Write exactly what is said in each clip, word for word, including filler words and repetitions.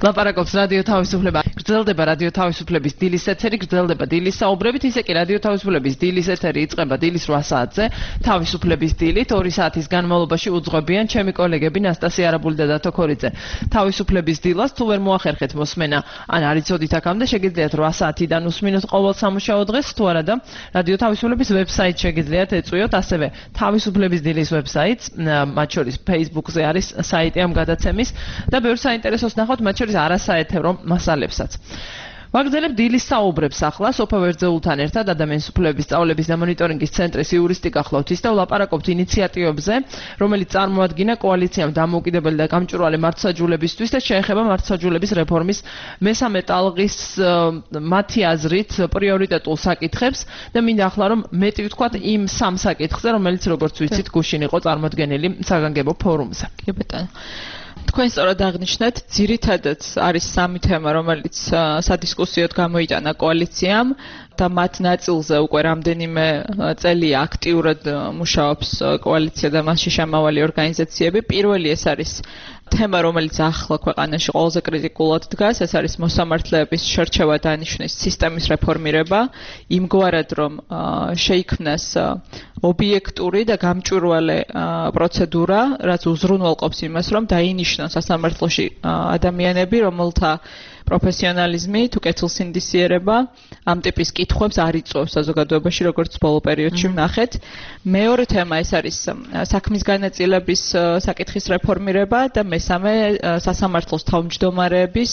ლაპარაკობს რადიო თავისუფლება. გრძელდება რადიო თავისუფლების დილის ეთერი, გრძელდება დილის საუბრებით, ისე კი რადიო თავისუფლების დილის ეთერი იწყება დილის რვა საათზე, თავისუფლების დილით ორი საათის განმავლობაში უძღვებიან ჩემი კოლეგები ნასტასია არაბული და დათო ქორიძე. თავისუფლების დილას თუ ვერ მოახერხეთ მოსმენა, ან არ იცოდით აქამდე, შეგიძლიათ რვა საათიდან უსმინოთ ყოველ სამუშაო დღეს, თუ არა და რადიო თავისუფლების ვებსაიტს შეგიძლიათ ეწვიოთ, ასევე თავისუფლების დილის ვებსაიტს, მათ შორის Facebook-ზე არის საიტი ამ გადაცემის და ბევრ საინტერესოს ნახავთ, მათ შორის არასაეთევრო მასალებსაც. ვაგრძელებ დილის საუბრებს ახლა სოფა ვერძეულთან ერთად ადამიანის უფლებების სწავლების და მონიტორინგის ცენტრის იურისტიკა ხლოთის და ვლაპარაკობთ ინიციატივებზე, რომელიც წარმოადგინა კოალიციამ დამოუკიდებელი და გამჭვირვალე მართლმსაჯულებისთვის და შეეხება მართლმსაჯულების რეფორმის მესამე ტალღის მათი აზრით პრიორიტეტულ საკითხებს და მინდა ახლა რომ მეტი ვთქვათ იმ სამ საკითხზე, რომელიც როგორც ვიცით გუშინ იყო წარმოდგენილი საგანგებო ფორუმზე. კი ბატონო. თქვენ სწორად აღნიშნეთ, ძირითადად არის სამი თემა, რომელიც სადისკუსიოდ გამოიტანა კოალიციამ და მათ ნაწილზე უკვე რამდენიმე წელია აქტიურად მუშაობს კოალიცია და მასში შემავალი ორგანიზაციები. პირველი ეს არის თემა, რომელიც ახლა ქვეყანაში ყველაზე კრიტიკულად დგას, ეს არის მოსამართლეების შერჩევა დანიშვნის სისტემის რეფორმირება, იმგვარად რომ შეიქმნას ობიექტური და გამჭვირვალე პროცედურა, რაც უზრუნველყოფს იმას, რომ დაინიშნოს სასამართლოში ადამიანები, რომელთა პროფესიონალიზმი თუ კეთილსინდისიერება ამ ტიპის კითხვებს არ იწვევს საზოგადოებაში, როგორც ბოლო პერიოდში ვნახეთ. მეორე თემა ეს არის საქმის განაწილების საკითხის რეფორმირება და მესამე სასამართლოს თავმჯდომარეების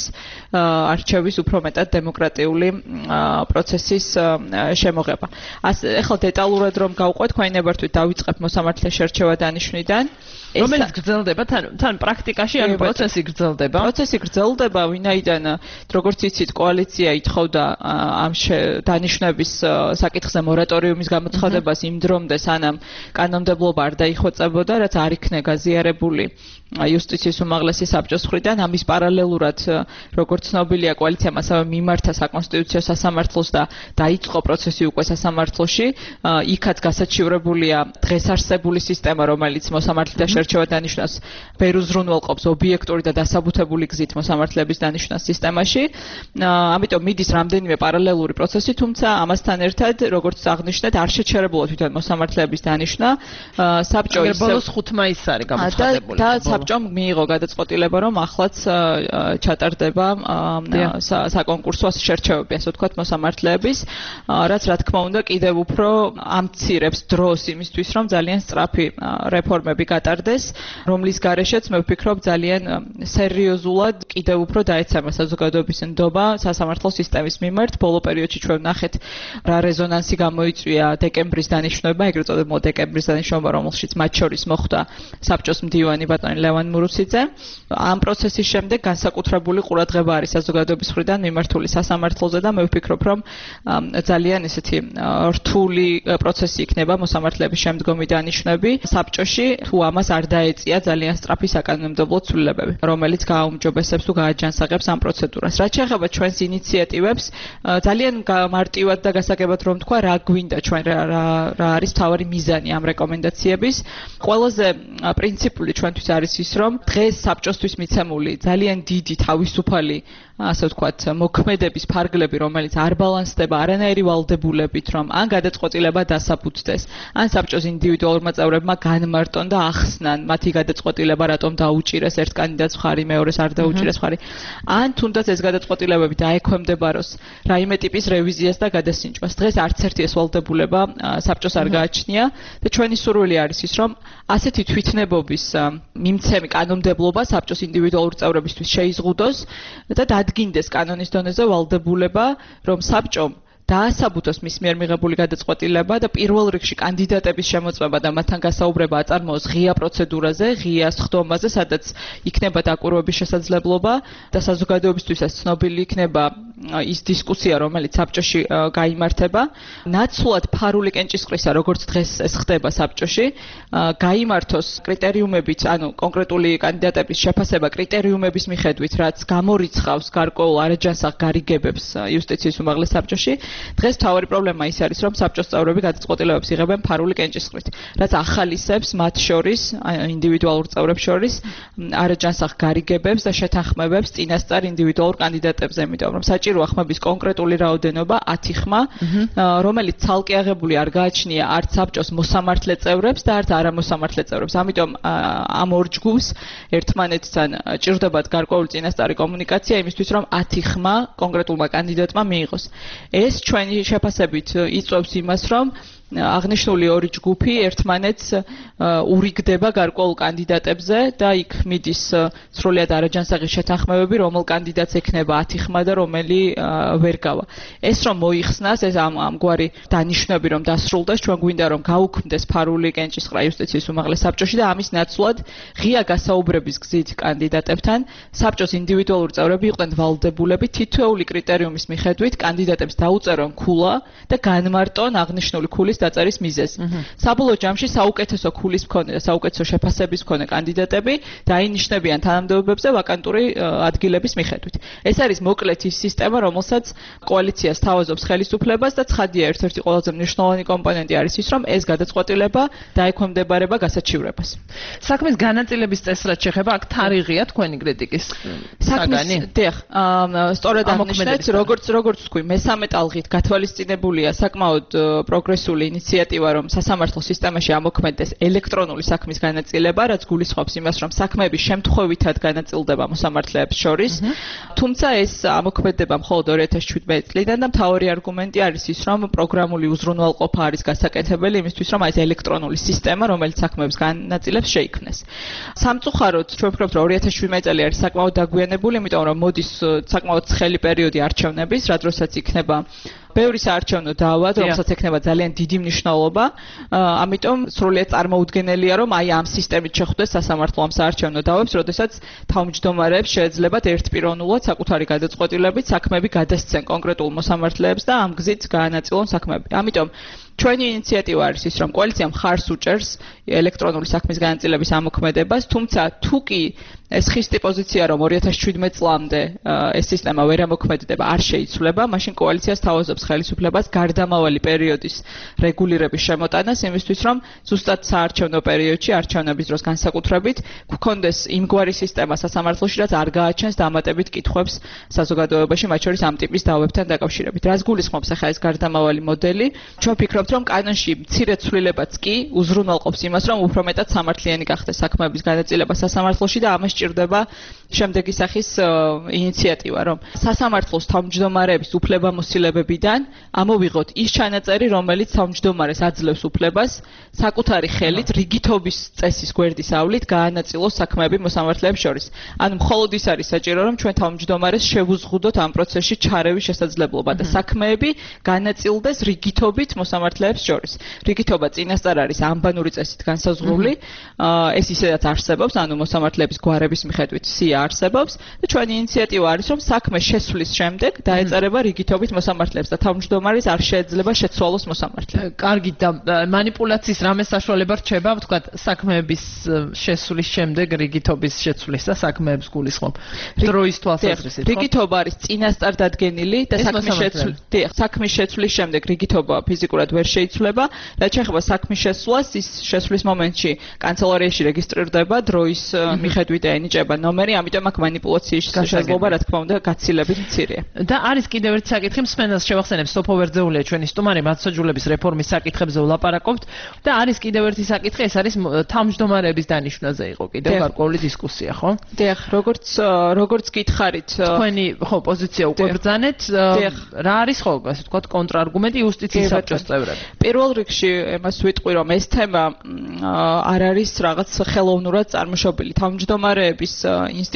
არჩევის უფრო მეტად დემოკრატიული პროცესის შემოღება. ეხლა დეტალურად რომ გავყვეთ, ქვენებართვით დავიწყებ მოსამართლეს შერჩევა დანიშვნიდან. რომელიც გრძელდება თან თან პრაქტიკაში ან პროცესი გრძელდება? პროცესი გრძელდება, ვინაიდან როგორც იცით, კოალიცია ითხოვდა ამ დანიშვნების საკითხზე მორატორიუმის გამოცხადებას იმ დრომდე, სანამ კანონმდებლობა არ დაიხვეწებოდა, რაც არ იქნა გაზიარებული იუსტიციის უმაღლესი საბჭოს მხრიდან. ამის პარალელურად, როგორც ცნობილია, კოალიციამ ასევე მიმართა საკონსტიტუციო სასამართლოს და დაიწყო პროცესი უკვე სასამართლოში. იქაც გასაჩივრებულია დღეს არსებული სისტემა, რომელიც მოსამართლეთა შერჩევა დანიშვნას ვერ უზრუნველყოფს ობიექტური და დასაბუთებული გზით მოსამართლეების დანიშვნას სისტემაში. ამიტომ მიდის რამდენიმე პარალელური პროცესი, თუმცა ამასთან ერთად, როგორც აღნიშნეთ, არ შეჩერებულა თვითონ მოსამართლეების დანიშვნა. საბჭო ის ბოლოს ხუთ მაისს არის გამოცხადებული. და საბჭომ მიიღო გადაწყვეტილება, რომ ახლაც ჩატარდება საკონკურსო შერჩევები, ასე ვთქვათ, მოსამართლეების, რაც რა თქმა უნდა კიდევ უფრო ამცირებს დროს იმისთვის, რომ ძალიან სწრაფი რეფორმები გატარდეს, რომლის გარეშეც მე ვფიქრობ ძალიან სერიოზულად კიდევ უფრო დაეცემა საზოგადოების ნდობა სასამართლო სისტემის მიმართ. ბოლო პერიოდში ჩვენ ვნახეთ რა რეზონანსი გამოიწვია დეკემბრის დანიშვნება, ეგრეთ წოდებულ დეკემბრის დანიშნულება, რომელშიც მათ შორის მოხვდა საბჭოს მდივანი ბატონი ლევან მურუციძე. ამ პროცესის შემდეგ განსაკუთრებული ყურადღება არის საზოგადოების მხრიდან მიმართული სასამართლოზე და მე ვფიქრობ, რომ ძალიან ესეთი რთული პროცესი იქნება მოსამართლეების შემდგომი დანიშვნები საბჭოში, თუ ამას არ დაეწია ძალიან სწრაფი საკანონმდებლო ცვლილებები, რომელიც გააუმჯობესებს თუ გააჯანსაღებს ამ პროცედურას. რაც შეეხება ჩვენს ინიციატივებს, ძალიან მარტივად და გასაგებად რომ თქვა, რა გვინდა ჩვენ რა რა არის მთავარი მიზანი ამ რეკომენდაციების. ყველაზე პრინციპული ჩვენთვის არის ის, რომ დღეს საბჭოსთვის მიცემული ძალიან დიდი თავისუფალი ასე ვთქვათ, მოქმედების ფარგლები, რომელიც არ ბალანსდება არანაირი ვალდებულებით, რომ ან გადაწყვეტილება დასაბუთდეს, ან საბჭოს ინდივიდუალურმა წევრებმა განმარტონ და ახსნან მათი გადაწყვეტილება რატომ დაუჭირეს ერთ კანდიდატს მხარი, მეორეს არ დაუჭირეს მხარი, ან თუნდაც ეს გადაწყვეტილებები დაექვემდებაროს რაიმე ტიპის რევიზიას და გადასინჯვას. დღეს არც ერთი ეს ვალდებულება საბჭოს არ გააჩნია და ჩვენი სურვილი არის ის, რომ ასეთი თვითნებობის მიმცემი კანონმდებლობა საბჭოს ინდივიდუალური წევრებისთვის შეიზღუდოს და დადგინდეს კანონის დონეზე ვალდებულება, რომ საბჭომ დაასაბუთოს მის მიერ მიღებული გადაწყვეტილება და პირველ რიგში კანდიდატების შემოწმება და მათთან გასაუბრება აწარმოოს ღია პროცედურაზე, ღია სხდომაზე, სადაც იქნება დაკვირვების შესაძლებლობა და საზოგადოებისთვისაც ცნობილი იქნება ის დისკუსია, რომელიც საბჭოში გაიმართება. ნაცვლად ფარული კენჭისყრისა, როგორც დღეს ეს ხდება საბჭოში, გაიმართოს კრიტერიუმებით, ანუ კონკრეტული კანდიდატების შეფასება კრიტერიუმების მიხედვით, რაც გამორიცხავს გარკვეულ არაჯანსაღ გარიგებებს იუსტიციის უმაღლეს საბჭოში. დღეს მთავარი პრობლემა ის არის, რომ საბჭოს წევრები გადაწყვეტილებებს იღებენ ფარული კენჭისყრით, რაც ახალისებს მათ შორის, ინდივიდუალურ წევრებს შორის არაჯანსაღ გარიგებებს და შეთანხმებებს წინასწარ ინდივიდუალურ კანდიდატებზე, იმიტომ რომ საჭიროა ხმების კონკრეტული რაოდენობა ათი ხმა, რომელიც ცალკე აღებული არ გააჩნია არც საბჭოს მოსამართლე წევრებს და არც არამოსამართლე წევრებს. ამიტომ ამ ორ ჯგუფს ერთმანეთთან ჭირდებათ გარკვეული წინასწარი კომუნიკაცია იმისთვის, რომ ათი ხმა კონკრეტულმა კანდიდატმა მიიღოს. ეს ჩვენი შეფასებით იწვევს იმას, რომ აღნიშნული ორი ჯგუფი ერთმანეთს ურიგდება გარკვეულ კანდიდატებზე და იქ მიდის სრულიად არაჯანსაღი შეთანხმებები, რომელ კანდიდატს ექნება ათი ხმა და რომელი ვერ გავა. ეს რომ მოიხსნას, ეს ამ ამგვარი დანიშნები რომ დასრულდეს, ჩვენ გვინდა რომ გაუქმდეს ფარული კენჭისყრა იუსტიციის უმაღლეს საბჭოში და ამის ნაცვლად ღია გასაუბრების გზით კანდიდატებთან საბჭოს ინდივიდუალური წევრები იყვნენ ვალდებულები თითოეული კრიტერიუმის მიხედვით კანდიდატებს დაუწერონ ქულა და განმარტონ აღნიშნული ქულის დაწერის მიზეზი. საბოლოო ჯამში საუკეთესო ქულის მქონე და საუკეთესო შეფასების მქონე კანდიდატები დაინიშნებიან თანამდებობებზე ვაკანტური ადგილების მიხედვით. ეს არის მოკლედ ის სისტემა, რომელსაც კოალიციას თავაზობს ხელისუფლებას და ცხადია ერთ-ერთი ყველაზე მნიშვნელოვანი კომპონენტი არის ის, რომ ეს გადაწყვეტილება დაექვემდებარება გასაჩივრებას. საქმის განაწილების წესრად შეხება აქ თარიღია თქვენი კრიტიკის საგანი? დიახ, სწორედ აღნიშნეთ, როგორც როგორც თქვი, მესამე ტალღით გათვალისწინებულია საკმაოდ პროგრესული ინიციატივა, რომ სასამართლო სისტემაში ამოქმედდეს ელექტრონული საქმის განაწილება, რაც გულისხმობს იმას, რომ საქმეები შემთხვევითად განაწილდება მოსამართლეებს შორის. თუმცა ეს ამოქმედება მხოლოდ ორი ათას შვიდმეტი წლიდან და მთავარი არგუმენტი არის ის, რომ პროგრამული უზრუნველყოფა არის გასაკეთებელი იმისთვის, რომ ეს ელექტრონული სისტემა, რომელიც საქმეებს განაწილებს, შეიქმნეს. სამწუხაროდ, ჩვენ ვფიქრობთ, რომ ორი ათას შვიდმეტი წელი არის საკმაოდ დაგვიანებული, იმიტომ რომ მოდის საკმაოდ ცხელი პერიოდი არჩევნების, რა დროსაც იქნება ბევრი საარჩევნო დავა, რომელსაც ექნება ძალიან დიდი მნიშვნელობა. ამიტომ სრულიად წარმოუდგენელია, რომ აი ამ სისტემით შეხვდეს სასამართლო ამ საარჩევნო დავებს, როდესაც თავმჯდომარეებს შეეძლებათ ერთპიროვნულად საკუთარი გადაწყვეტილებით საქმეები გადასცენ კონკრეტულ მოსამართლეებს და ამ გზით გაანაწილონ საქმეები. ამიტომ ჩვენი ინიციატივა არის ის, რომ კოალიცია მხარს უჭერს ელექტრონული საქმის განაწილების ამოქმედებას, თუმცა თუ კი ეს ხისტი პოზიცია, რომ ორი ათას შვიდმეტი წლამდე ეს სისტემა ვერ ამოქმედდება, არ შეიცვლება, მაშინ კოალიციას თავაზობს ხელისუფლებას გარდამავალი პერიოდის რეგულირების შემოტანას, იმისთვის, რომ ზუსტად საარჩევნო პერიოდში, არჩევნების დროს განსაკუთრებით, გქონდეს იმგვარი სისტემა სასამართლოში, რაც არ გააჩენს დამატებით კითხვებს საზოგადოებაში, მათ შორის ამ ტიპის დავებთან დაკავშირებით. რას გულისხმობს ახლა ეს გარდამავალი მოდელი? ჩვენ ვფიქრობთ, რომ კანონში მცირე ცვლილებაც კი უზრუნველყოფს იმას, რომ უფრო მეტად სამართლიანი გახდეს საქმეების განაწილება სასამართლოში და ამას ჭირდება შემდეგი სახის ინიციატივა, რომ სასამართლოს თავმჯდომარეების უფლებამოსილებებიდან ამოვიღოთ ის ჩანაწერი, რომელიც თავმჯდომარეს აძლევს უფლებას საკუთარი ხელით რიგითობის წესის გვერდის ავლით გაანაწილოს საქმეები მოსამართლეებს შორის. ანუ მხოლოდ ის არის საჭირო, რომ ჩვენ თავმჯდომარეს შევუზღუდოთ ამ პროცესში ჩარევის შესაძლებლობა და საქმეები განაწილდეს რიგითობით მოსამართლეებს შორის. რიგითობა წინასწარ არის ანბანური წესით განსაზღვრული, ეს ისედაც არსებობს, ანუ მოსამართლეების გვარების მიხედვით სია არსებობს და ჩვენი ინიციატივა არის, რომ საქმე შესვლის შემდეგ დაეწერება რიგითობით მოსამართლეებს და თავმჯდომარეს არ შეეძლება შეცვალოს მოსამართლე. კარგი და მანიპულაციის რამე საშუალება რჩება, ვთქვათ, საქმეების შესვლის შემდეგ რიგითობის შეცვლის და საქმეებს გულისხმობ. დროის თვალსაზრისით, ხო? რიგითობა არის წინასწარ დადგენილი და საქმის შეცვლის, დიახ, საქმის შეცვლის შემდეგ რიგითობა ფიზიკურად ვერ შეიცვლება, რაც შეეხება საქმის შესვლას, ის შესვლის მომენტში კანცელარიაში რეგისტრირდება დროის მიხედვით ენიჭება ნომერი, ამიტომ აქ მანიპულაციის შესაძლებლობა, რა თქმა უნდა, გაცილებით მცირეა. და არის კიდევ ერთი საკითხი, მსმენელს შევახსენებ, სოფო ვერძეულია ჩვენი სტუმარი, მართლმსაჯულების რეფორმის საკითხებზე ვლაპარაკობთ და არის კიდევ ერთი საკითხი, ეს არის თავმჯდომარეების დანიშვნაზე იყო კიდევ გარკვეული დისკუსია, ხო? დიახ, როგორც როგორც გითხარით, თქვენი ხო პოზიცია უკვე ბრძანეთ, რა არის ხო, ასე ვთქვათ, კონტრარგუმენტი იუსტიციის საბჭოს წევრები? პირველ რიგში იმას ვიტყვი, რომ ეს თემა არ არის რაღაც ხელოვნურად წარმოშობილი. თავმჯდომარეების ინსტიტუტი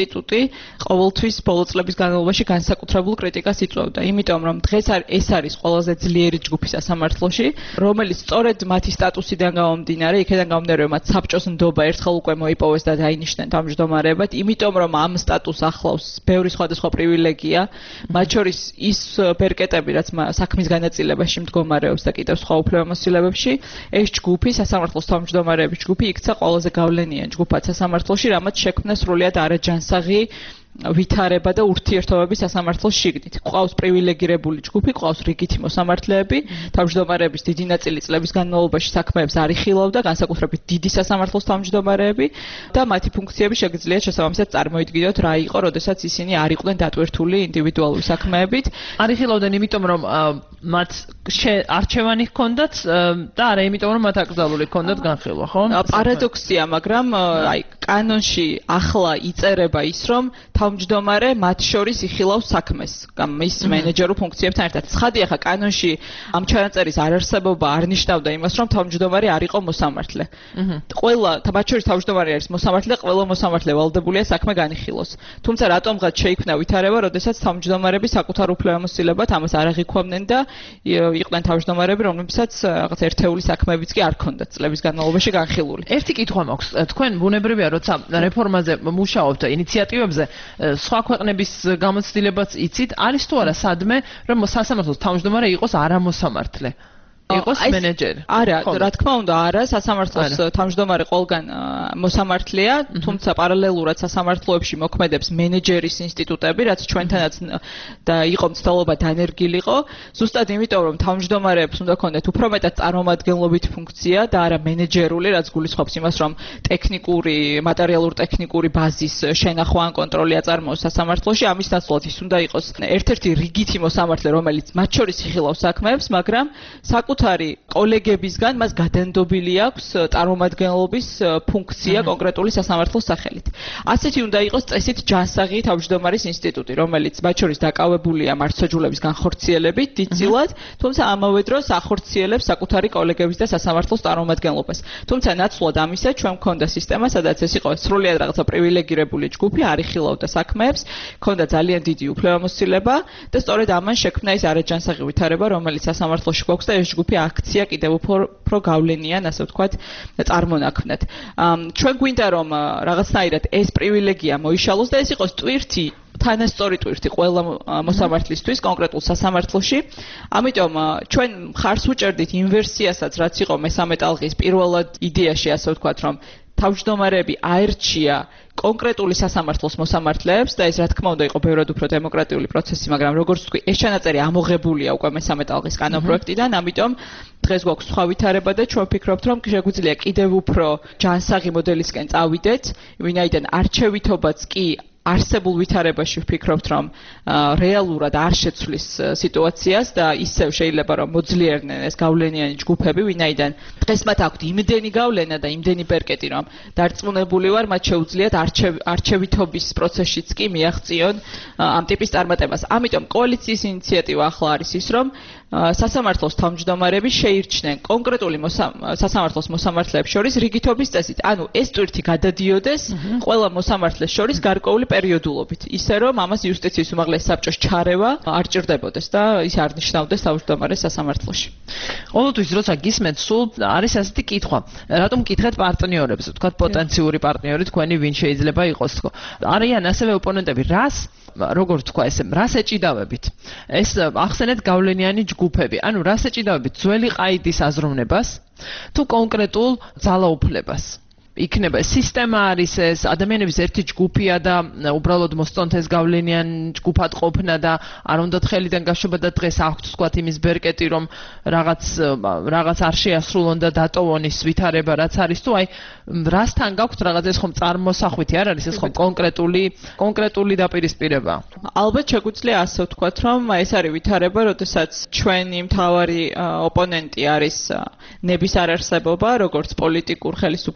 ინსტიტუტი ყოველთვის ბოლო წლების განმავლობაში განსაკუთრებულ კრიტიკას იწვევდა, იმიტომ რომ დღეს ეს არის ყველაზე ძლიერი ჯგუფი სასამართლოში, რომელიც სწორედ მათი სტატუსიდან გამომდინარე, იქიდან გამომდინარე, რომ მათ საბჭოს ნდობა ერთხელ უკვე მოიპოვეს და დაინიშნენ თავმჯდომარეებად, იმიტომ რომ ამ სტატუსს ახლავს ბევრი სხვადასხვა პრივილეგია, მათ შორის ის ბერკეტები, რაც საქმის განაწილებაში მდგომარეობს და კიდევ სხვა უფლებამოსილებებში, ეს ჯგუფი, სასამართლოს თავმჯდომარეების ჯგუფი იქცა ყველაზე გავლენიან ჯგუფად სასამართლოში, რამაც შექმნა სრულიად არაჯანსაღი ვითარება და ურთიერთობები სასამართლოს შიგნით. Ყავს პრივილეგირებული ჯგუფი, ყავს რიგითი მოსამართლეები, თავმჯდომარეების დიდი ნაწილი წლების განმავლობაში საქმეებს არ იხილავდა, განსაკუთრებით დიდი სასამართლოს თავმჯდომარეები და მათი ფუნქციები შეგიძლიათ შესაბამისად წარმოიდგინოთ რა იყო, როდესაც ისინი არ იყვნენ დატვირთული ინდივიდუალური საქმეებით. არ იხილავდნენ იმიტომ, რომ მათ არჩევანი ჰქონდათ და არა იმიტომ, რომ მათ აკრძალული ჰქონდათ განხილვა, ხო? პარადოქსია, მაგრამ აი კანონში ახლა იწერება ის, რომ თავმჯდომარე მათ შორის იხილავს საქმეს, მის მენეჯერულ ფუნქციებთან ერთად. ცხადია, ხა კანონში ამ ჩანაწერის არარსებობა არ ნიშნავდა იმას, რომ თავმჯდომარე არ იყო მოსამართლე. ყველა მათ შორის თავმჯდომარე არის მოსამართლე, ყველა მოსამართლე ვალდებულია საქმე განიხილოს. თუმცა რატომღაც შეიქმნა ვითარება, როდესაც თავმჯდომარები საკუთარ უფლებამოსილებად ამას არ აღიქვამდნენ და იყვნენ თავმჯდომარები, რომლებსაც რაღაც ერთეული საქმეებიც კი არ ჰქონდათ წლების განმავლობაში განხილული. ერთი კითხვა მაქვს. თქვენ ბუნებრივია, როცა რეფორმაზე მუშაობთ ინიციატივებზე სხვა ქვეყნების გამოცდილებაც იცით, არის თუ არა სადმე, რომ სასამართლოს თავმჯდომარე იყოს არამოსამართლე? იყოს მენეჯერი. არა, რა თქმა უნდა, არა, სასამართლოს თავმჯდომარე ყველგან მოსამართლეა, თუმცა პარალელურად სასამართლოებში მოქმედებს მენეჯერის ინსტიტუტები, რაც ჩვენთანაც და იყო მცდელობა დანერგილიყო, ზუსტად იმიტომ, რომ თავმჯდომარეებს უნდა ქონდეთ უფრო მეტად წარმომადგენლობითი ფუნქცია და არა მენეჯერული, რაც გულისხმობს იმას, რომ ტექნიკური, მატერიალურ-ტექნიკური ბაზის შენახვა ან კონტროლი აწარმოოს სასამართლოში, ამის ნაცვლად ის უნდა იყოს ერთ-ერთი რიგითი მოსამართლე, რომელიც მათ შორის იხილავს საქმეებს, მაგრამ საკუთარი კოლეგებისგან მას გადანდობილი აქვს წარმომადგენლობის ფუნქცია კონკრეტული სასამართლოს სახელით. ასეთი უნდა იყოს წესით ჯანსაღი თავმჯდომარის ინსტიტუტი, რომელიც მათ შორის დაკავებულია მართლმსაჯულების განხორციელებით დიდწილად, თუმცა ამავე დროს ახორციელებს საკუთარი კოლეგების და სასამართლოს წარმომადგენლობას. თუმცა ნაცვლად ამისა ჩვენ მქონდა სისტემა, სადაც ეს იყო სრულიად რაღაცა პრივილეგირებული ჯგუფი, არ იხილავდა საქმეებს, მქონდა ძალიან დიდი უფლებამოსილება და სწორედ ამან შექმნა ეს არაჯანსაღი ვითარება, რომელიც სასამართლოში გვაქვს და ეს ჯგუფი აქცია კიდევ უფრო გავლენიან, ასე ვთქვათ, წარმონაქმნად. ჩვენ გვინდა რომ რაღაცნაირად ეს პრივილეგია მოიშალოს და ეს იყოს ტვირთი თანასწორი ტვირთი ყველა მოსამართლისთვის კონკრეტულ სასამართლოში. ამიტომ ჩვენ მხარს უჭერდით იმ ვერსიასაც, რაც იყო მესამე ტალღის პირველად იდეაში, ასე ვთქვათ, რომ თავმჯდომარეები აერჩია კონკრეტული სასამართლოს მოსამართლეებს და ეს რა თქმა უნდა იყო ბევრად უფრო დემოკრატიული პროცესი, მაგრამ როგორც ვთქვი, ეს ჩანაწერი ამოღებულია უკვე მესამე ტალღის კანონპროექტიდან, ამიტომ დღეს გვაქვს სხვა ვითარება და ჩვენ ვფიქრობთ, რომ შეგვიძლია კიდევ უფრო ჯანსაღი მოდელისკენ წავიდეთ, ვინაიდან არჩევითობაც კი არსებულ ვითარებაში ვფიქრობთ, რომ რეალურად არ შეცვლის სიტუაციას და ისევ შეიძლება რომ მოძლიერდნენ ეს გავლენიანი ჯგუფები, ვინაიდან დღეს მათ აქვთ იმდენი გავლენა და იმდენი პერკეტი, რომ დარწმუნებული ვარ, მათ შეუძლიათ არჩევითობის პროცესშიც კი მიაღწიონ ამ ტიპის წარმატებას. ამიტომ კოალიციის ინიციატივა ახლა არის ის, რომ სასამართლოს თავმჯდომარები შეირჩნენ კონკრეტული სასამართლოს მოსამართლეებს შორის რიგითობის წესით. ანუ ეს ტვირთი გადადიოდეს ყველა მოსამართლეს შორის გარკვეული პერიოდულობით, ისე რომ ამას იუსტიციის უმაღლეს საბჭოს ჩარევა არ ჭირდებოდეს და ის არ ნიშნავდეს თავმჯდომარეს სასამართლოში. ყოველთვის როცა გისმენთ, სულ არის ასეთი კითხვა, რატომ მკითხეთ პარტნიორებს, ვთქვათ პოტენციური პარტნიორი თქვენი ვინ შეიძლება იყოს თქო. არიან ასევე ოპონენტები, რას როგორ თქვა ესე, რას ეჭიდავებით? ეს ახსენეთ გავლენიანი ჯგუფები, ანუ რას ეჭიდავებით? ძველი ყაიდის აზროვნებას თუ კონკრეტულ ძალაუფლებას? იქნება სისტემა არის ეს ადამიანების ერთი ჯგუფია და უბრალოდ მოსწონთ ეს გავლენიან ჯგუფად ყოფნა და არ უნდათ ხელიდან გაშვება და დღეს აქვთ თქვათ იმის ბერკეტი რომ რაღაც რაღაც არ შეასრულონ და დატოვონ ის ვითარება რაც არის თუ აი რასთან გაქვთ რაღაც ეს ხომ წარმოსახვითი არ არის ეს ხომ კონკრეტული კონკრეტული დაპირისპირება? ალბათ შეგვიძლია ასე ვთქვათ რომ ეს არის ვითარება, როდესაც ჩვენი მთავარი ოპონენტი არის ნების არარსებობა როგორც პოლიტიკურ ხელისუფლებაში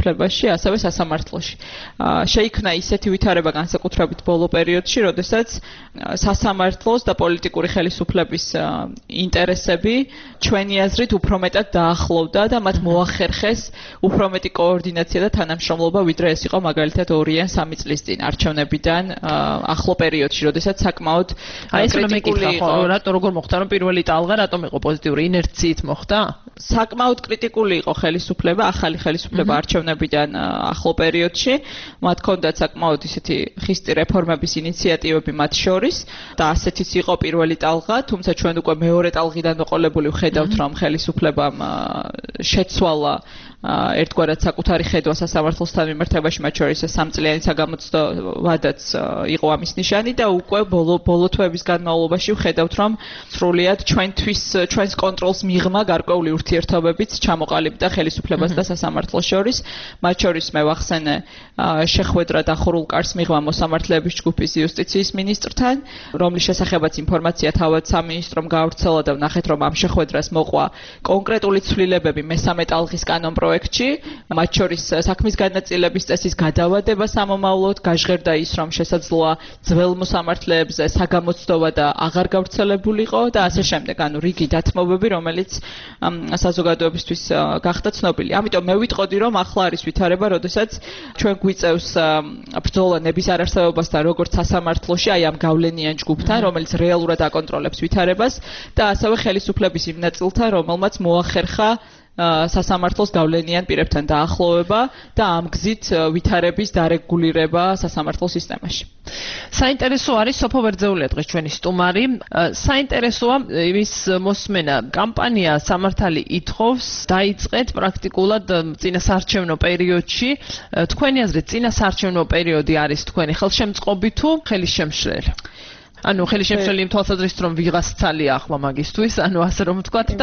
ასევე სასამართლოში. შეიქმნა ისეთი ვითარება განსაკუთრებით ბოლო პერიოდში, როდესაც სასამართლოს და პოლიტიკური ხელისუფლების ინტერესები ჩვენი აზრით უფრო მეტად დაახლოვდა და მათ მოახერხეს უფრო მეტი კოორდინაცია და თანამშრომლობა, ვიდრე ეს იყო მაგალითად ორი ან სამი წლის წინ არჩევნებიდან ახლო პერიოდში, როდესაც საკმაოდ კრიტიკული იყო. რატო როგორ მოხდა, რომ პირველი ტალღა რატომ იყო პოზიტიური ინერციით მოხდა? საკმაოდ კრიტიკული იყო ხელისუფლება, ახალი ხელისუფლება არჩევნებიდან ახლო პერიოდში. მათ ჰქონდათ საკმაოდ ისეთი ხისტი რეფორმების ინიციატივები მათ შორის და ასეთიც იყო პირველი ტალღა, თუმცა ჩვენ უკვე მეორე ტალღიდან მოყოლებული ვხედავთ, რომ ხელისუფლებამ შეცვალა ერთგვარად საკუთარი ხედვა სასამართლოსთან მიმართებაში, მათ შორის სამწლიანი საგამოცდო ვადაც იყო ამის ნიშანი და უკვე ბოლო ბოლო თვეების განმავლობაში ვხედავთ, რომ სრულიად ჩვენთვის ჩვენს კონტროლს მიღმა გარკვეული ურთიერთობებიც ჩამოყალიბდა ხელისუფლებას და სასამართლოს შორის. მათ შორის მე ვახსენე შეხვედრა დახურულ კარს მიღმა მოსამართლეების ჯგუფის იუსტიციის მინისტრთან, რომლის შესახებაც ინფორმაცია თავად სამინისტრომ გაავრცელა და ვნახეთ, რომ ამ შეხვედრას მოყვა კონკრეტული ცვლილებები მესამე ტალღის კანონ პროექტში, მათ შორის საქმის განაწილების წესის გადავადება სამომავლოდ, გაჟღერდა ის, რომ შესაძლოა ძველ მოსამართლეებზე საგამოცდოვა და აღარ გავრცელებულიყო და ასე შემდეგ, ანუ რიგი დათმობები, რომელიც საზოგადოებისთვის გახდა ცნობილი. ამიტომ მე ვიტყოდი, რომ ახლა არის ვითარება, როდესაც ჩვენ გვიწევს ბრძოლა ნების არარსებობასთან, როგორც სასამართლოში, აი ამ გავლენიან ჯგუფთან, რომელიც რეალურად აკონტროლებს ვითარებას და ასევე ხელისუფლების იმ ნაწილთან, რომელმაც მოახერხა სასამართლოს გავლენიან პირებთან დაახლოვება და ამ გზით ვითარების დარეგულირება სასამართლოს სისტემაში. საინტერესო არის სოფო ვერძეულია დღეს ჩვენი სტუმარი. საინტერესოა ის მოსმენა კამპანია სამართალი ითხოვს დაიწყეთ პრაქტიკულად წინასაარჩევნო პერიოდში. თქვენი აზრით წინასაარჩევნო პერიოდი არის თქვენი ხელშემწყობი თუ ხელისშემშლელი? ანუ ხელისშემშლელი იმ თვალსაზრისით, რომ ვიღას ცალია ახლა მაგისთვის, ანუ ასე რომ ვთქვათ და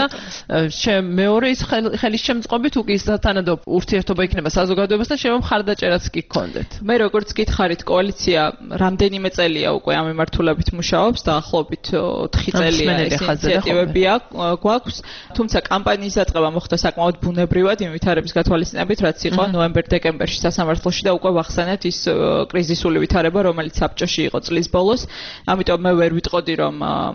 მეორე ის ხელისშემწყობით უკვე ის თანადობ ურთიერთობა იქნება საზოგადოებასთან, შემო მხარდაჭერაც კი გქონდეთ. მე როგორც გითხარით, კოალიცია რამდენიმე წელია უკვე ამ მიმართულებით მუშაობს, დაახლოებით ოთხი წელია ეს ინიციატივები გვაქვს, თუმცა კამპანიის დაწყება მოხდა საკმაოდ ბუნებრივად იმ ვითარების გათვალისწინებით, რაც იყო ნოემბერ-დეკემბერში სასამართლოში და უკვე ვახსენეთ ის კრიზისული ვითარება, რომელიც საბჭოში იყო წლის ბოლოს. ამიტომ მე ვერ ვიტყოდი, რომ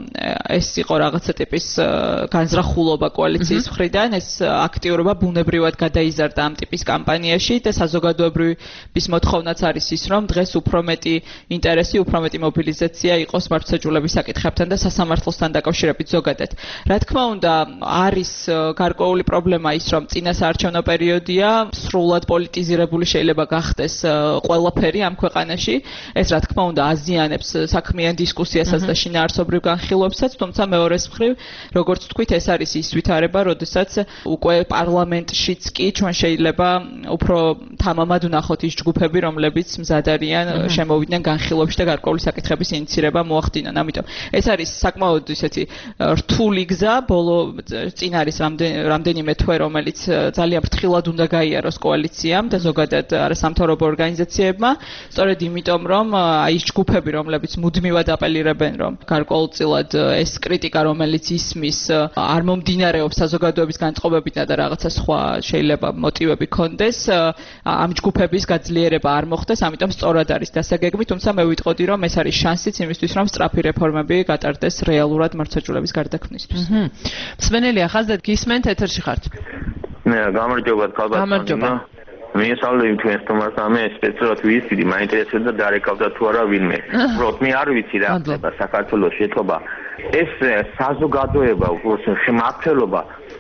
ეს იყო რაღაცა ტიპის განზრახულობა კოალიციის მხრიდან, ეს აქტიურობა ბუნებრივად გადაიზარდა ამ ტიპის კამპანიაში და საზოგადოებრივის მოთხოვნაც არის ის, რომ დღეს უფრო მეტი ინტერესი, უფრო მეტი მობილიზაცია იყოს მართლმსაჯულების საკითხებთან და სასამართლოსთან დაკავშირებით ზოგადად. რა თქმა უნდა, არის გარკვეული პრობლემა ის, რომ წინასაარჩევნო პერიოდია, სრულად პოლიტიზირებული შეიძლება გახდეს ყველაფერი ამ ქვეყანაში. ეს რა თქმა უნდა აზიანებს საქმიან დისკუსიასაც და შინაარსობრივ განხილვებსაც, თუმცა მეორეს მხრივ, როგორც თქვით, ეს არის ის ვითარება, როდესაც უკვე პარლამენტშიც კი ჩვენ შეიძლება უფრო თამამად ვნახოთ ის ჯგუფები, რომლებიც მზად არიან შემოვიდნენ განხილვებში და გარკვეული საკითხების ინიცირება მოახდინონ. ამიტომ ეს არის საკმაოდ ისეთი რთული გზა, ბოლო წინ არის რამდენიმე თვე, რომელიც ძალიან ფრთხილად უნდა გაიაროს კოალიციამ და ზოგადად არასამთავრობო ორგანიზაციებმა, სწორედ იმიტომ, რომ აი ის ჯგუფები, რომლებიც მუდმივად აპელირებენ, რომ გარკვეულწილად ეს კრიტიკა, რომელიც ისმის, არ მომდინარეობს საზოგადოების განწყობებიდან და რაღაცა სხვა შეიძლება მოტივები ქონდეს, ამ ჯგუფების გაძლიერება არ მოხდეს, ამიტომ სწორად არის დასაგეგმი, თუმცა მე ვიტყოდი, რომ ეს არის შანსიც იმისთვის, რომ სწრაფი რეფორმები გატარდეს რეალურად მართლმსაჯულების გარდაქმნისთვის. მსმენელია, ხაზდეთ, გისმენთ, ეთერში ხართ. Ναι, გამარჯობა, ხალბატონო. გამარჯობა. მიესალმები თქვენ სტუმარს, ამე სპეციალურად ვიცი, მაინტერესებდა დარეკავდა თუ არა ვინმე. უბრალოდ მე არ ვიცი რა ხდება საქართველოს შეთობა. ეს საზოგადოება, უბრალოდ შემართლობა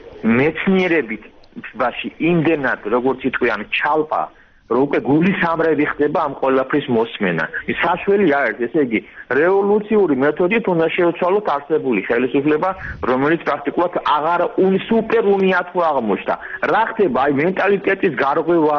მეცნიერებით ბაში იმდენად, როგორც იტყვიან, ჩალპა, რომ უკვე გულისამრები ხდება ამ ყველაფრის მოსმენა. ის საშველი არ არის, ესე იგი, რევოლუციური მეთოდით უნდა შეუცვალოთ არსებული ხელისუფლება, რომელიც პრაქტიკულად აღარ სუპერ უნიათო აღმოჩნდა. რა ხდება, აი მენტალიტეტის გარღვევა,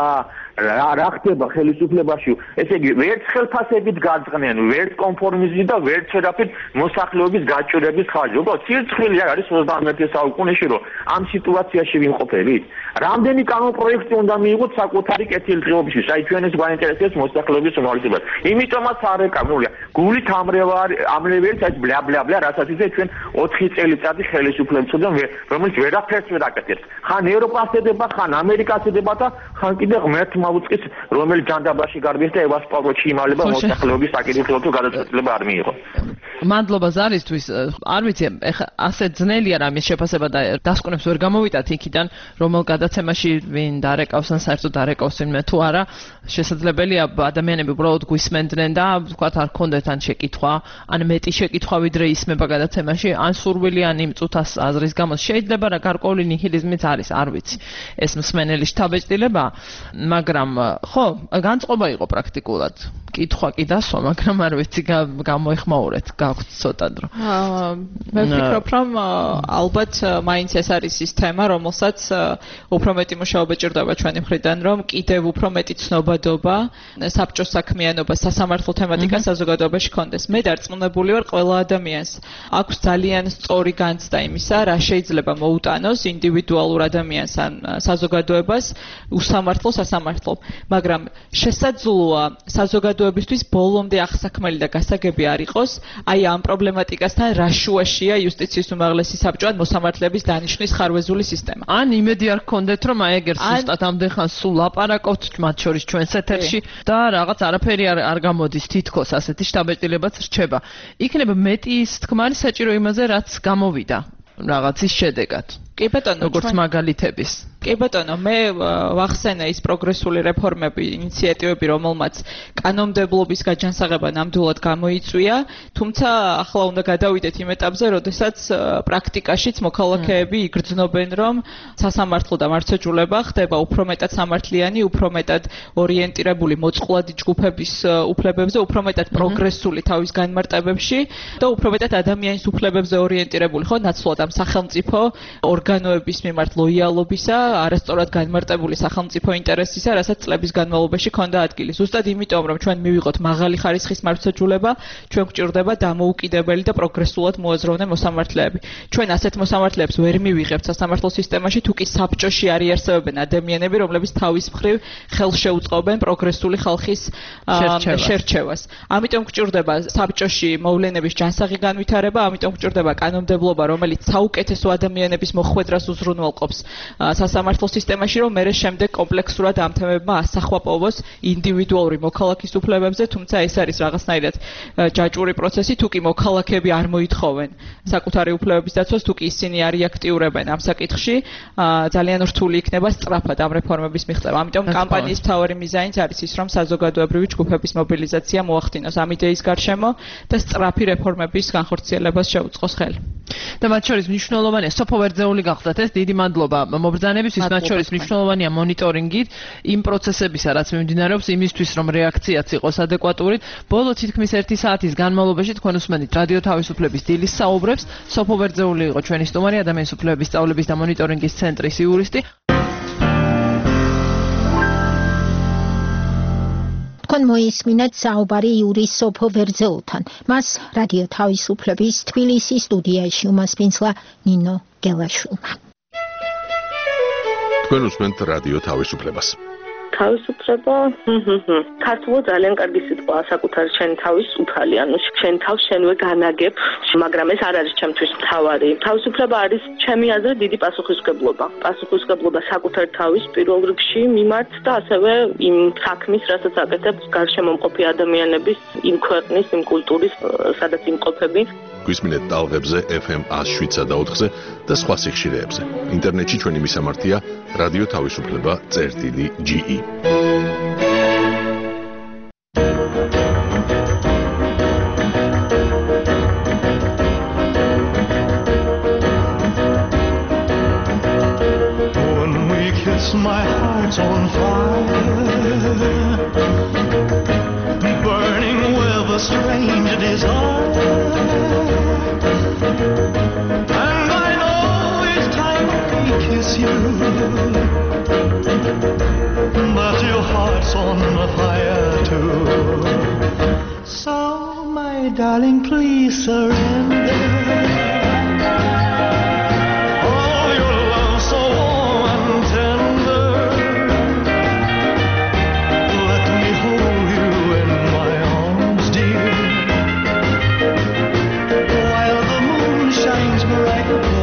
რა ხდება ხელისუფლებაში, ესე იგი, ვერც ხელფასებით გაძღნენ, ვერც კონფორმიზმით და ვერც შედაფით მოსახლეობის გაჭირების ხარჯი. უბრალოდ სირცხვილი არ არის ოცდამეერთე საუკუნეში, რომ ამ სიტუაციაში ვიმყოფებით. რამდენი კანონპროექტი უნდა მიიღოთ საკუთარი კეთილდღეობისთვის, აი ჩვენ ეს გვაინტერესებს მოსახლეობის უმრავლესობას. იმიტომაც არეკამულია. გულით ამრევი არის ეს ბლა ბლა ბლა, რასაც ისე ჩვენ ოთხი წელიწადი ხელისუფლებს ვწოდან, რომელიც ვერაფერს ვერ აკეთებს. ხან ევროპას ედება, ხან ამერიკას ედება და ხან კიდე ღმერთ მაუწყის რომელი ჯანდაბაში გარბის და ევასპალროჩი იმალება მოსახლეობის საკითხებზე თუ გადაწყვეტილება არ მიიღო. მადლობა ზარისთვის. არ ვიცი, ეხა ასე ძნელია რამის შეფასება და დასკვნებს ვერ გამოვიტათ იქიდან, რომელ გადაცემაში ვინ დარეკავს ან საერთოდ დარეკავს ვინმე თუ არა. შესაძლებელია ადამიანები უბრალოდ გვისმენდნენ და ვთქვათ არ ქონდეთ ან შეკითხვა, ან მეტი შეკითხვა ვიდრე ისმება გადაცემაში, ან სურვილი ან იმ წუთას აზრის გამო შეიძლება რა გარკვეული ნიჰილიზმიც არის, არ ვიცი. ეს მსმენელი შთაბეჭდილება, მაგრამ ხო, განწყობა იყო პრაქტიკულად. კითხვა კი დასვა, მაგრამ არ ვიცი გამოეხმაურეთ, გაქვთ ცოტა დრო. მე ვფიქრობ, რომ ალბათ მაინც ეს არის ის თემა, რომელსაც უფრო მეტი მუშაობა ჭირდება ჩვენი მხრიდან, რომ კიდევ უფრო მეტი ცნობადობა, საბჭოს საქმიანობა, სასამართლო თემატიკა საზოგადოებაში კონდეს. მე დარწმუნებული ვარ, ყველა ადამიანს აქვს ძალიან სწორი განცდა იმისა, რა შეიძლება მოუტანოს ინდივიდუალურ ადამიანს ან საზოგადოებას უსამართლო სასამართლომ, მაგრამ შესაძლოა საზოგადოებისთვის ბოლომდე აღსაქმელი და გასაგები არ იყოს, აი ამ პრობლემატიკასთან რა შუაშია იუსტიციის უმაღლესი საბჭო ან მოსამართლეების დანიშვნის ხარვეზული სისტემა. ან იმედი არ გქონდეთ, რომ აი ეგერ სუსტად ამდენ ხანს სულ ლაპარაკობთ მათ შორის ჩვენს ეთერში და რაღაც არაფერი არ არ გამოდის, თითქოს ასეთი შთაბეჭდილებაც რჩება. იქნება მეტი ის თქმარი საჭირო იმაზე, რაც გამოვიდა რაღაცის შედეგად. კი ბატონო, როგორც მაგალითების. კი ბატონო, მე ვახსენე ის პროგრესული რეფორმები, ინიციატივები, რომელმაც კანონმდებლობის გაჯანსაღება ნამდვილად გამოიწვია, თუმცა ახლა უნდა გადავიდეთ იმ ეტაპზე, როდესაც პრაქტიკაშიც მოქალაქეები იგრძნობენ, რომ სასამართლო და მართლმსაჯულება ხდება უფრო მეტად სამართლიანი, უფრო მეტად ორიენტირებული მოწყვლადი ჯგუფების უფლებებზე, უფრო მეტად პროგრესული თავის განმარტებებში და უფრო მეტად ადამიანის უფლებებზე ორიენტირებული, ხო, ნაცვლად ამ სახელმწიფო ორგანოების მიმართ ლოიალობისა, არასწორად განმარტებული სახელმწიფო ინტერესისა, რასაც წლების განმავლობაში ჰქონდა ადგილი. ზუსტად იმიტომ, რომ ჩვენ მივიღოთ მაღალი ხარისხის მართლმსაჯულება, ჩვენ გვჭირდება დამოუკიდებელი და პროგრესულად მოაზროვნე მოსამართლეები. ჩვენ ასეთ მოსამართლეებს ვერ მივიღებთ სასამართლო სისტემაში, თუ კი საბჭოში არ იარსებებენ ადამიანები, რომლებიც თავის მხრივ ხელს შეუწყობენ პროგრესული ხალხის შერჩევას. ამიტომ გვჭირდება საბჭოში მოვლენების ჯანსაღი განვითარება, ამიტომ გვჭირდება კანონმდებლობა, რომელიც საუკეთესო ადამიანების მოხვედრას უზრუნველყოფს სასამართლო სისტემაში, რომ მერე შემდეგ კომპლექსურად ამ თემებმა ასახვა პოვოს ინდივიდუალური მოქალაქის უფლებებზე, თუმცა ეს არის რაღაცნაირად ჯაჭვური პროცესი, თუ კი მოქალაქეები არ მოითხოვენ საკუთარი უფლებების დაცვას, თუ კი ისინი არ იაქტიურებენ ამ საკითხში, ძალიან რთული იქნება სწრაფად ამ რეფორმების მიღწევა. ამიტომ კამპანიის მთავარი მიზანიც არის ის, რომ საზოგადოებრივი ჯგუფების მობილიზაცია მოახდინოს ამ იდეის გარშემო და სწრაფი რეფორმების განხორციელებას შეუწყოს ხელი. და მათ შორის მნიშვნელოვანია სოფო ვერძეული გახდათ ეს დიდი მადლობა მობრძანებისთვის, მათ შორის მნიშვნელოვანია მონიტორინგი იმ პროცესებისა, რაც მიმდინარეობს იმისთვის, რომ რეაქციაც იყოს ადეკვატური. ბოლო თითქმის ერთი საათის განმავლობაში თქვენ უსმენთ რადიო თავისუფლების დილის საუბრებს. სოფო ვერძეული იყო ჩვენი სტუმარი, ადამიანის უფლებების სწავლების და მონიტორინგის ცენტრის იურისტი. თქვენ მოისმინეთ საუბარი იურის სოფო ვერძეულთან. მას რადიო თავისუფლების თბილისის სტუდიაში უმასპინძლა ნინო გელაშვილმა. თქვენ უსმენთ რადიო თავისუფლებას. თავისუფლება, ქართულად ძალიან კარგი სიტყვა, საკუთარ შენ თავის უფალი, ანუ შენ თავს შენვე განაგებ, მაგრამ ეს არ არის ჩემთვის მთავარი. თავისუფლება არის ჩემი აზრით დიდი პასუხისმგებლობა. პასუხისმგებლობა საკუთარ თავის პირველ რიგში მიმართ და ასევე იმ საქმის, რასაც აკეთებ გარშემო მყოფი ადამიანების, იმ ქვეყნის, იმ კულტურის, სადაც იმყოფები. გვისმინეთ ტალღებზე ეფ ემ one oh seven და ოთხზე და სხვა სიხშირეებზე. ინტერნეტში ჩვენი მისამართია რადიო თავისუფლება წერტილი ჯი ი. When we kiss, my heart's on fire, burning with a strange desire. And I know each time I kiss you, but your heart's on fire too. So, my darling, please surrender. Oh, your love so warm and tender. Let me hold you in my arms, dear, while the moon shines bright.